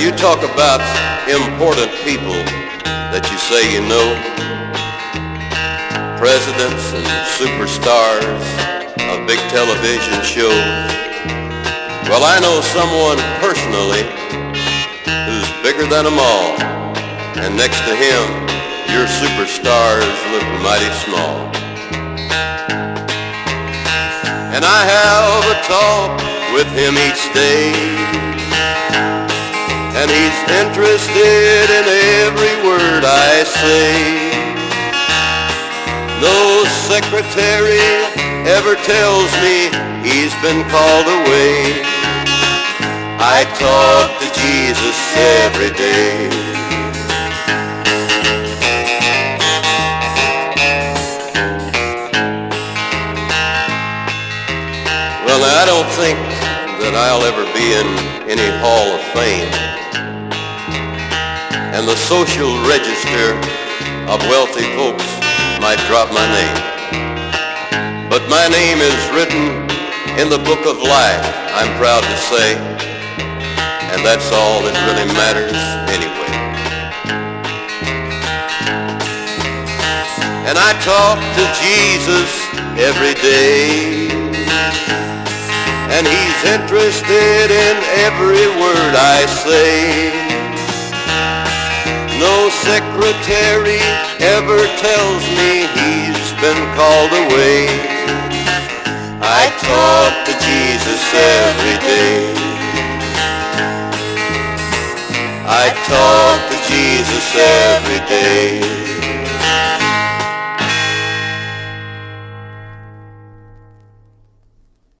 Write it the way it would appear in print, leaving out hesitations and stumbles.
you talk about important people that you say you know, presidents and superstars of big television shows, well, I know someone personally who's bigger than them all, and next to him, your superstars look mighty small. And I have a talk with him each day, and he's interested in every word I say. No secretary ever tells me he's been called away. I talk to Jesus every day. Well, I don't think that I'll ever be in any hall of fame, and the social register of wealthy folks might drop my name. But my name is written in the book of life, I'm proud to say, and that's all that really matters anyway. And I talk to Jesus every day, and he's interested in every word I say. No secretary ever tells me he's been called away. I talk to Jesus every day. I talk to Jesus every day.